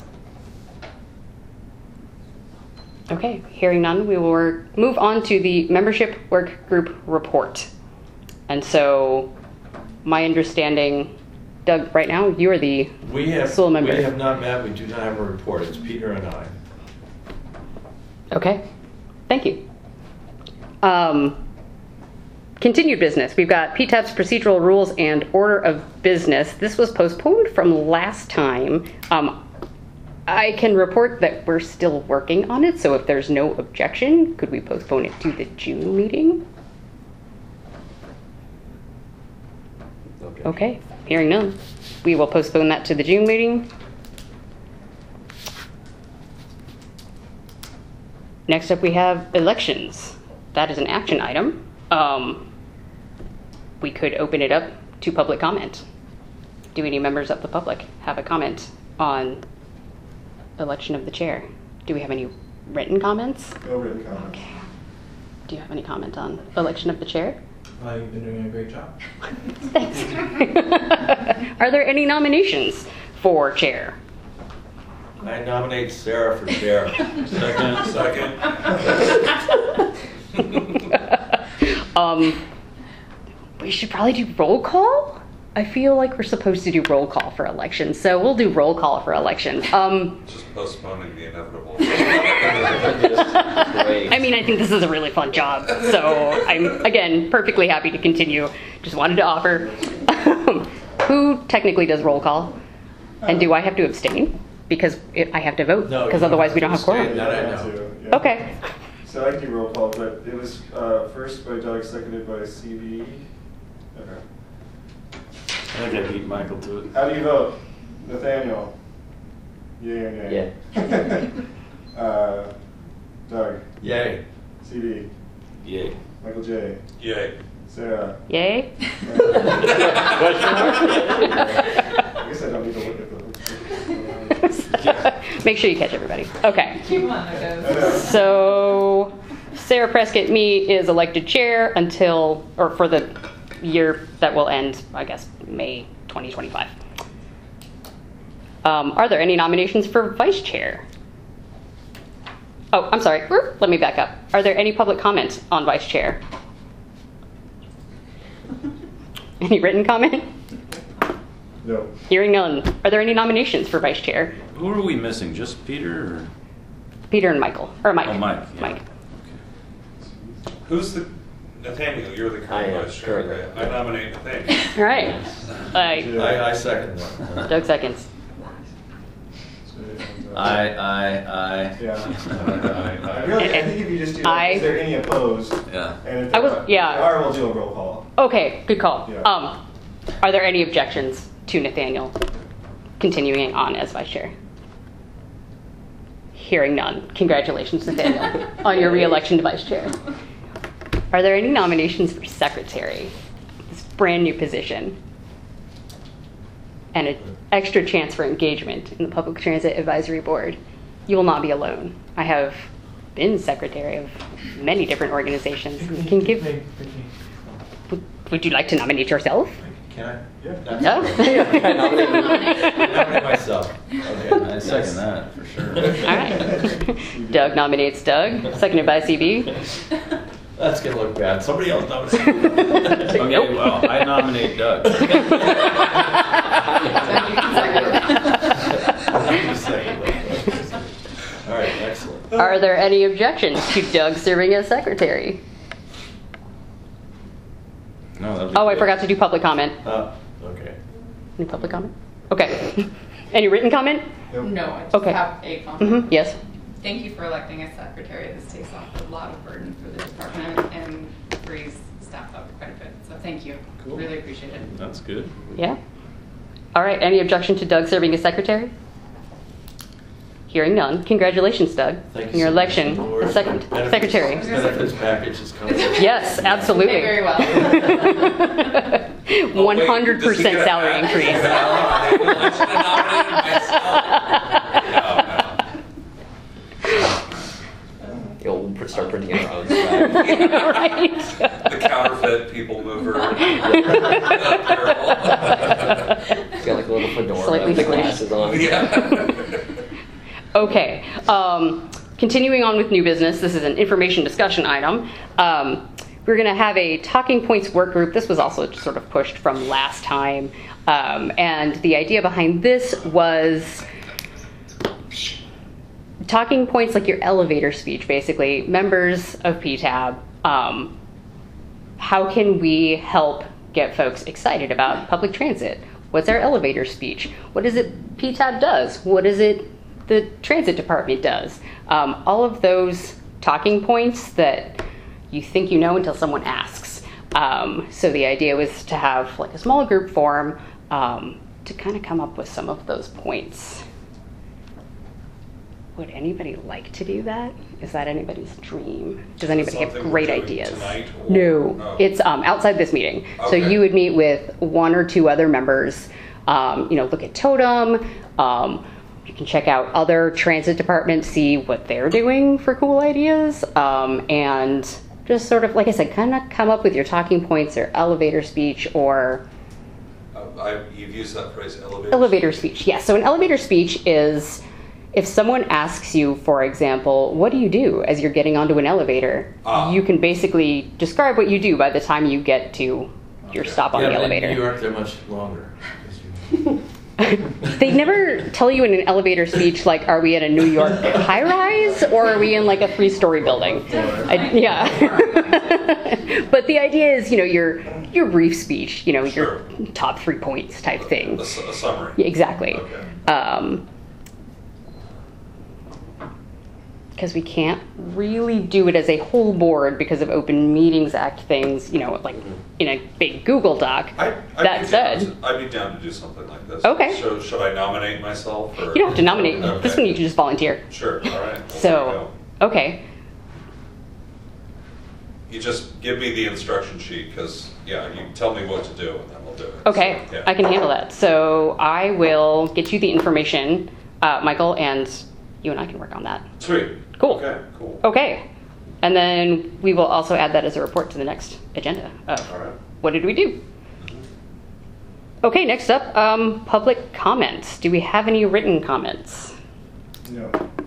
Okay, hearing none, we will move on to the membership work group report. And so, my understanding, Doug, right now, you are the sole member. We have not met. We do not have a report. It's Peter and I. Okay, thank you. Continued business. We've got PTAB's procedural rules and order of business. This was postponed from last time. I can report that we're still working on it, so if there's no objection, could we postpone it to the June meeting? Okay, hearing none. We will postpone that to the June meeting. Next up, we have elections. That is an action item. We could open it up to public comment. Do any members of the public have a comment on election of the chair? Do we have any written comments? No written comments. Okay. Do you have any comment on election of the chair? You've been doing a great job. Thanks. Are there any nominations for chair? I nominate Sarah for chair. Second. We should probably do roll call. I feel like we're supposed to do roll call for elections, so we'll do roll call for election. Just postponing the inevitable. I mean, I think this is a really fun job, so I'm, again, perfectly happy to continue. Just wanted to offer. Who technically does roll call? And do I have to abstain? Because I have to vote, No, because you otherwise we don't don't have have to quorum. abstain. Yeah, That I know. too, yeah. Okay. So I can do roll call, but it was first by Doug, seconded by CV. Okay. I think I beat Michael to it. How do you vote? Nathaniel? Yay or nay? Doug? Yay. CV? Yay. Michael J? Yay. Sarah? Yay? I guess I don't need to look at the. Make sure you catch everybody. Okay. Keep on the goes. So Sarah Prescott Me is elected chair until, or for the year that will end, I guess, May 2025. Are there any nominations for vice chair? Oh, I'm sorry. Let me back up. Are there any public comments on vice chair? Any written comment? No. Hearing none. Are there any nominations for vice chair? Who are we missing? Just Peter or? Peter and Michael. Or Mike. Oh, Mike. Yeah. Mike. Who's the, Nathaniel, you're the I current am, vice chair. currently. Okay. I nominate Nathaniel. All right. I second that. Doug seconds. I. Yeah. I think if you just do, is there any opposed? Yeah. And if I was- there yeah. are, we'll do a roll call. Okay, good call. Yeah. Are there any objections to Nathaniel continuing on as vice chair? Hearing none. Congratulations, Nathaniel, on your re-election to vice chair. Are there any nominations for secretary? This brand new position. And an extra chance for engagement in the Public Transit Advisory Board. You will not be alone. I have been secretary of many different organizations. You can give. Would you like to nominate yourself? Can I? Yeah. No? I nominate myself. Okay. I second that for sure. All right. Doug nominates Doug, seconded by CB. That's gonna look bad. Somebody else nominate. Okay, Nope. well, I nominate Doug. All right, excellent. Are there any objections to Doug serving as secretary? No, that'd be Oh, I good. forgot to do public comment. Okay. Any public comment? Okay. Any written comment? No, I just Okay. have a comment. Yes. Thank you for electing a secretary. This takes off a lot of burden for the department and frees staff up quite a bit. So thank you. Cool. Really appreciate it. That's good. Yeah. All right. Any objection to Doug serving as secretary? Hearing none. Congratulations, Doug, Thank on you your so much, election Mr. Lord. as secretary. Benefits package is coming. Yes, absolutely. May very well. 100% salary increase. The old start printing out our own Right. The counterfeit people mover. He's got like a little fedora Slightly with the English. glasses on. Yeah. Okay. Continuing on with new business, this is an information discussion item. We're going to have a talking points work group. This was also sort of pushed from last time. And the idea behind this was talking points like your elevator speech, basically. Members of PTAB, how can we help get folks excited about public transit? What's our elevator speech? What is it PTAB does? What is it the transit department does? All of those talking points that you think you know until someone asks. So the idea was to have like a small group form to kind of come up with some of those points. Would anybody like to do that? Is that anybody's dream? Does anybody have Something great we're doing ideas? tonight, or- No, no. it's outside this meeting. So Okay. you would meet with one or two other members. Look at Totem. You can check out other transit departments, see what they're doing for cool ideas, and just sort of, like I said, kind of come up with your talking points or elevator speech or You've used that phrase, elevator. elevator speech. Yes. So an elevator speech is if someone asks you, for example, what do you do as you're getting onto an elevator? You can basically describe what you do by the time you get to your stop on Yeah, the but elevator. You aren't there much longer. They never tell you in an elevator speech, like, are we in a New York high rise or are we in like a 3-story building? Yeah. But the idea is, your brief speech, your Sure. top 3 points type thing. A summary. Yeah, exactly. Okay. Because we can't really do it as a whole board because of Open Meetings Act things, like in a big Google Doc. That said, I'd be down to do something like this. Okay. So should I nominate myself? Or? you don't have to nominate. Okay. This one you can just volunteer. Sure, all right. Well, So, okay. you just give me the instruction sheet, because, you tell me what to do, and then we'll do it. Okay, So, yeah. I can handle that. So I will get you the information, Michael, and you and I can work on that. Sweet. Cool. Okay, cool. Okay. And then we will also add that as a report to the next agenda of All right. what did we do? Okay, next up, public comments. Do we have any written comments? No.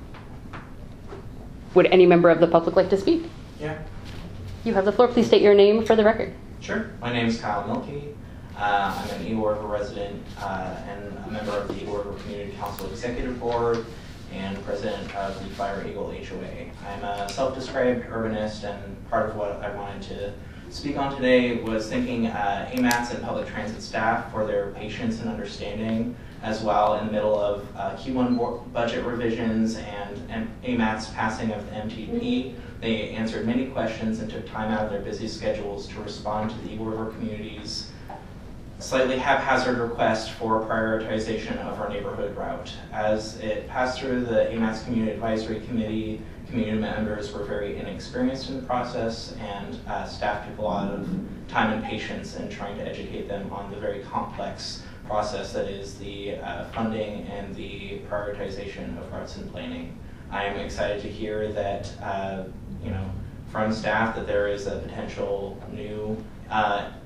Would any member of the public like to speak? Yeah, You have the floor. Please state your name for the record. sure. My name is Kyle Milkey. I'm an Eagle River resident and a member of the Eagle River Community Council Executive Board and president of the Fire Eagle HOA. I'm a self-described urbanist, and part of what I wanted to speak on today was thanking AMATS and public transit staff for their patience and understanding, as well in the middle of Q1 budget revisions and AMATS passing of the MTP. They answered many questions and took time out of their busy schedules to respond to the Eagle River community's slightly haphazard request for prioritization of our neighborhood route. As it passed through the AMATS Community Advisory Committee, community members were very inexperienced in the process, and staff took a lot of time and patience in trying to educate them on the very complex process that is the funding and the prioritization of routes and planning. I am excited to hear that, from staff that there is a potential new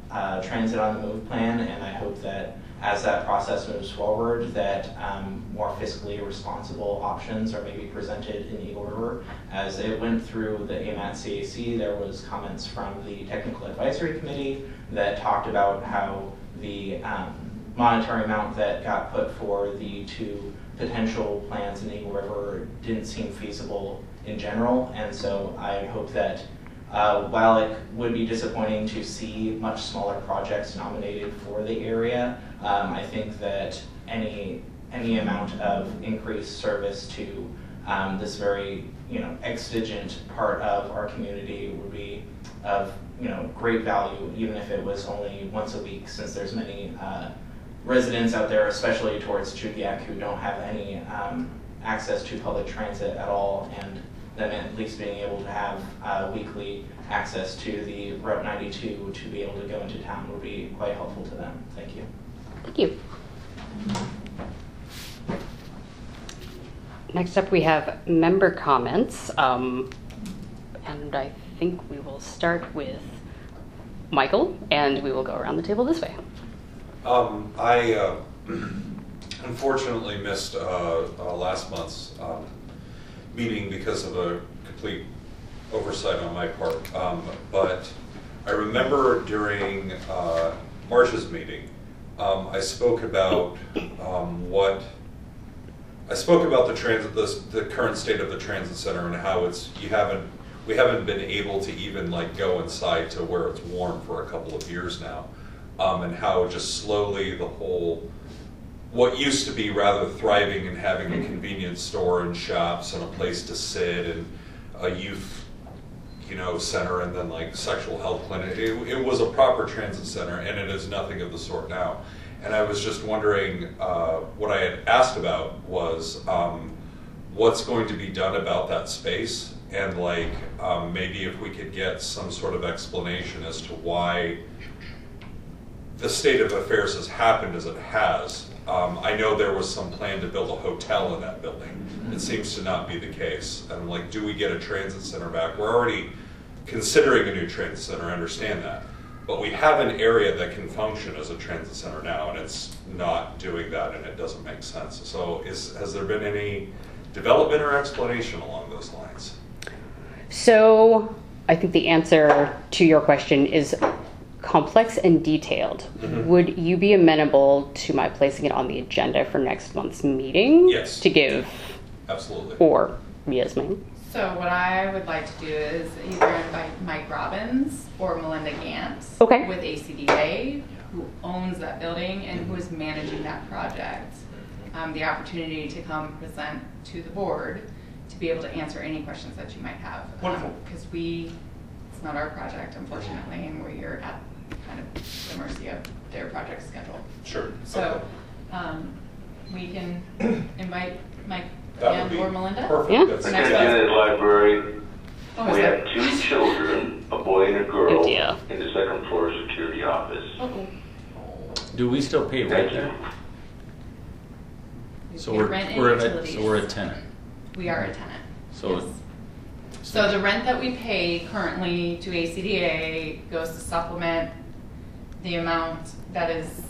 transit on the move plan, and I hope that as that process moves forward, that more fiscally responsible options are maybe presented in Eagle River. As it went through the AMAT CAC, there was comments from the Technical Advisory Committee that talked about how the monetary amount that got put for the 2 potential plans in Eagle River didn't seem feasible in general, and so I hope that while it would be disappointing to see much smaller projects nominated for the area, I think that any amount of increased service to this very exigent part of our community would be of great value, even if it was only once a week, since there's many residents out there, especially towards Chugiak, who don't have any access to public transit at all, and then at least being able to have weekly access to the Route 92 to be able to go into town would be quite helpful to them. Thank you. Thank you. Next up, we have member comments, and I think we will start with Michael, and we will go around the table this way. I unfortunately missed last month's meeting because of a complete oversight on my part. But I remember during March's meeting, I spoke about the current state of the transit center and how we haven't been able to even like go inside to where it's warm for a couple of years now, and how just slowly the whole what used to be rather thriving and having a convenience store and shops and a place to sit and a youth center and then like sexual health clinic. It was a proper transit center, and it is nothing of the sort now. And I was just wondering, what I had asked about was what's going to be done about that space, and like maybe if we could get some sort of explanation as to why the state of affairs has happened as it has. I know there was some plan to build a hotel in that building. It seems to not be the case. And like, do we get a transit center back? We're already considering a new transit center, I understand that. But we have an area that can function as a transit center now, and it's not doing that, and it doesn't make sense. So has there been any development or explanation along those lines? So I think the answer to your question is complex and detailed. Mm-hmm. Would you be amenable to my placing it on the agenda for next month's meeting? Yes. To give? Absolutely. Or, yes, ma'am. So what I would like to do is either invite Mike Robbins or Melinda Gant Okay. with ACDA, who owns that building and who is managing that project, the opportunity to come present to the board to be able to answer any questions that you might have. Wonderful. Because it's not our project, unfortunately, and we're at kind of the mercy of their project schedule. Sure. So Okay. We can invite Mike That would and be or Melinda. perfect. Yeah. That's Next fantastic. one. Library. Oh, is We that- have 2 children, a boy and a girl, Good deal. in the second floor security office. Uh-oh. Do we still pay rent Thank you. there? We So pay we're rent and we're utilities. a tenant. We are a tenant. So Yes. So the rent that we pay currently to ACDA goes to supplement the amount that is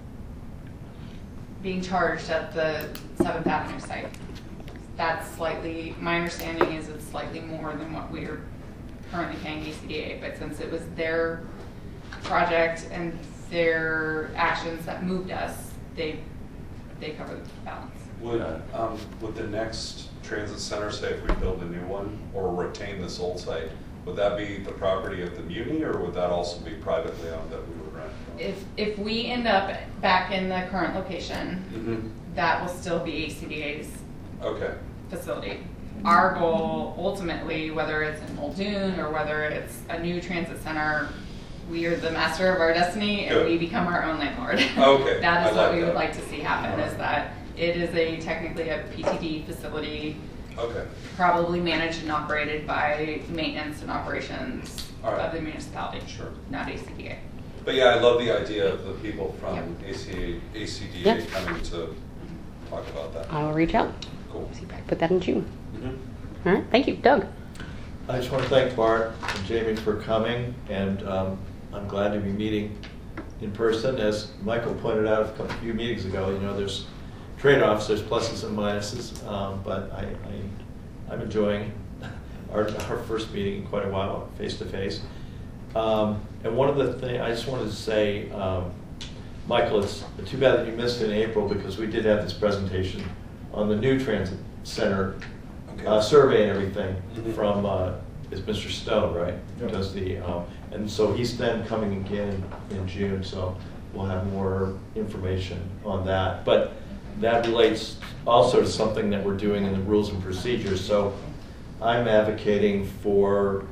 being charged at the 7th Avenue site. That's slightly, my understanding is it's slightly more than what we're currently paying ACDA, but since it was their project and their actions that moved us, they cover the balance. Would the next transit center, say if we build a new one or retain this old site, would that be the property of the Muni, or would that also be privately owned that we would rent? If we end up back in the current location, Mm-hmm. that will still be ACDA's Okay. facility. Our goal ultimately, whether it's in Muldoon or whether it's a new transit center, we are the master of our destiny and Good. we become our own landlord. Okay, That I is what like we would that. like to see happen, is that it is technically a PTD facility, Okay. probably managed and operated by maintenance and operations All right. of the municipality, Sure. not ACDA. But yeah, I love the idea of the people from Yep. ACDA Yep. coming to talk about that. I will reach out. Cool. See if I can put that in June. Mm-hmm. All right, thank you. Doug? I just want to thank Bart and Jamie for coming, and I'm glad to be meeting in person. As Michael pointed out a few meetings ago, there's trade-offs, there's pluses and minuses, but I'm enjoying our first meeting in quite a while, face-to-face. And one of the things, I just wanted to say, Michael, it's too bad that you missed it in April, because we did have this presentation on the new transit center survey and everything from, is Mr. Stone, right? Who does the, and so he's then coming again in June, so we'll have more information on that. But that relates also to something that we're doing in the rules and procedures. So I'm advocating for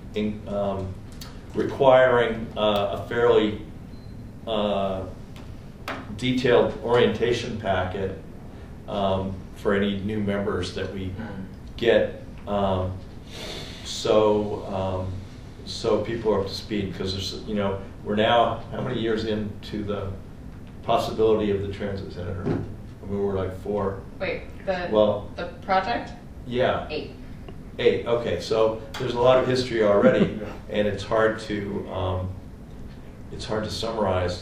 requiring a fairly detailed orientation packet for any new members that we get, so people are up to speed, because there's, we're now how many years into the possibility of the transit center? I mean, we're like 4. Wait, the project? Yeah. 8. 8. Okay, so there's a lot of history already, and it's hard to summarize,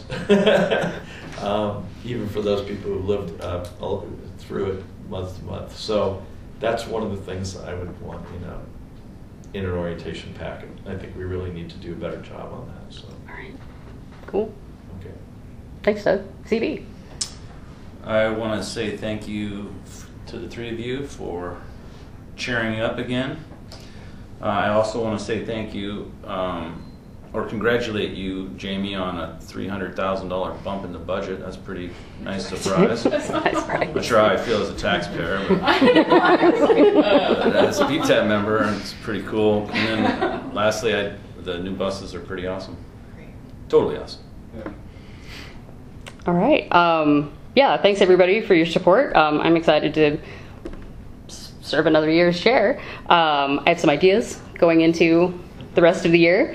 even for those people who lived through it month to month. So that's one of the things I would want, in an orientation packet. I think we really need to do a better job on that. So. All right. Cool. Okay. Thanks, Doug. CB. I want to say thank you to the 3 of you for cheering up again. I also want to say thank you, or congratulate you, Jamie, on a $300,000 bump in the budget. That's a pretty nice surprise. That's nice, right? I'm not sure how I feel as a taxpayer, but as a PTAP member, it's pretty cool. And then lastly, the new buses are pretty awesome. Totally awesome. Yeah. All right. Yeah, thanks everybody for your support. I'm excited to serve another year as chair. I have some ideas going into the rest of the year.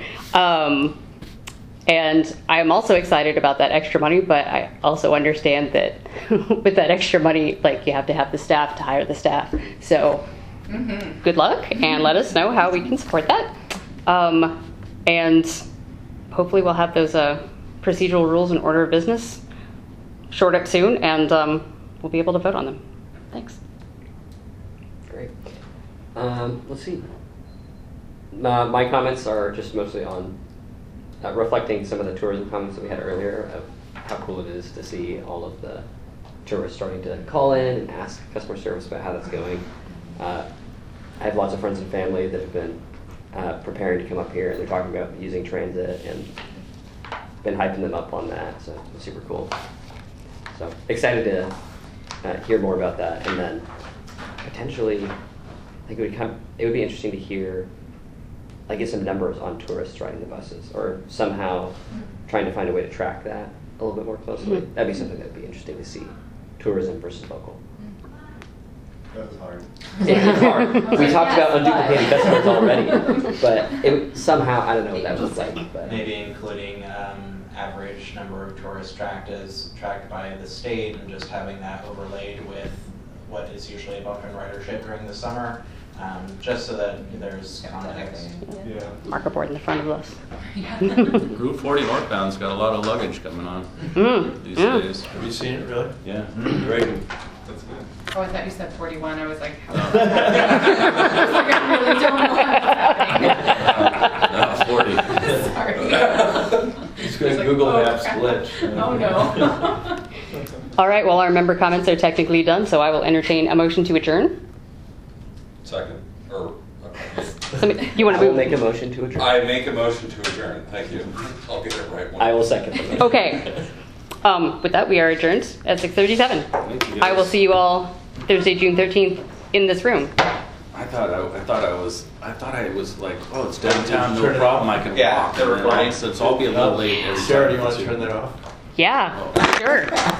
And I'm also excited about that extra money, but I also understand that with that extra money, you have to have the staff to hire the staff. So good luck, and let us know how we can support that. And hopefully we'll have those procedural rules and order of business shored up soon, and we'll be able to vote on them. Thanks. Great. Let's see. My comments are just mostly on reflecting some of the tourism comments that we had earlier of how cool it is to see all of the tourists starting to call in and ask customer service about how that's going. I have lots of friends and family that have been preparing to come up here, and they're talking about using transit and been hyping them up on that, so it's super cool. So excited to hear more about that, and then potentially, I think it would be interesting to hear, get some numbers on tourists riding the buses, or somehow trying to find a way to track that a little bit more closely. That'd be something that'd be interesting to see, tourism versus local. That was hard. It's hard. We talked about unduplicated customers already, but somehow, I don't know what that was like. But. Maybe including average number of tourists tracked by the state, and just having that overlaid with what is usually a bump in ridership during the summer, just so that there's context. Yeah. Marker board in the front of us. Route 40 northbound's got a lot of luggage coming on these days. Have you seen it really? Yeah. Great. That's good. Oh, I thought you said 41. I was like, how is that happening? I really don't know what's happening. No, 40. Sorry. It's going to like, Google oh, Maps crap. glitch. Oh, no. All right, well, our member comments are technically done, so I will entertain a motion to adjourn. Second, or, You want I to will move? make a motion to adjourn. I make a motion to adjourn, thank you. I'll get it right. I will second the motion. Okay. With that, we are adjourned at 6:37. Thank you, I will guys. see you all Thursday, June 13th in this room. I thought I was like, oh, it's downtown, no Turn it problem, off. I can Yeah, walk. the And then all of a recording. sudden, so I'll be a little late every Sarah, time. do you want to turn that off? Yeah, sure.